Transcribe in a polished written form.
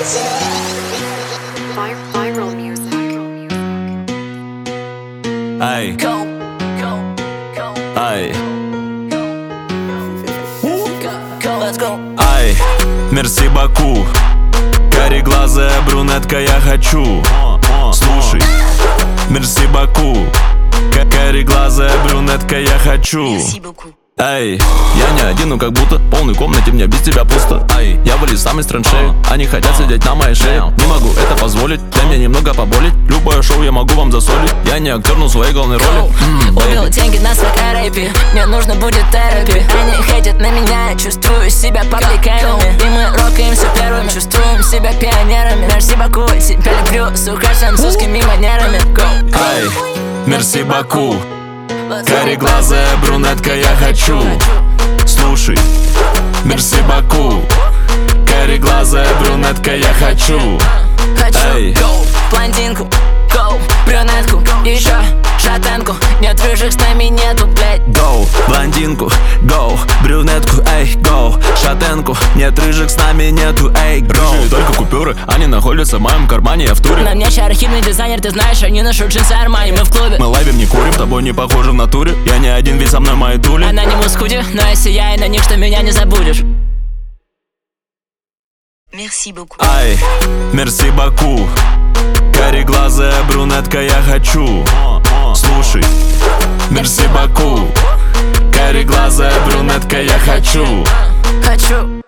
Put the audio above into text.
Viral music. Ай, ай, ай, мерси Баку. Кареглазая брюнетка, я хочу. Слушай, мерси Баку. Кареглазая брюнетка, я хочу. Эй, я не один, но как будто в полной комнате мне без тебя пусто. Ай, я вылез сам из траншеи, они хотят сидеть на моей шее. Не могу это позволить, дай мне немного поболеть. Любое шоу я могу вам засолить. Я не актер, но своей главной роли. Убил деньги на свек-рэпе, мне нужно будет терапия. Они хейтят на меня, чувствую себя пабликами. И мы рокаем все первыми, чувствуем себя пионерами. Мерси Баку, тебя люблю, сука, французскими манерами. Ай, мерси Баку. Кареглазая брюнетка, я хочу. Слушай, мерси Баку. Кареглазая брюнетка, я хочу. Хочу блондинку, брюнетку, еще шатенку. Нет рыжих, с нами нету, блядь. Гоу, блондинку, гоу, брюнетку, эй, гоу, шатенку. Нет рыжих, с нами нету, эй, гоу. Только купюры, они находятся в моем кармане, я в туре. На мне архивный дизайнер, ты знаешь, они ношу джинсы Армани, мы в клубе. Мы лайвим, не курим, тобой не похожи в натуре. Я не один, ведь со мной мои тули. Она не мускуди, но я сияю на них, что меня не забудешь. Merci beaucoup. Ай, мерси Баку. Кареглазая брюнетка, я хочу. Слушай, мерси Баку. Кареглазая брюнетка, я хочу. Хочу.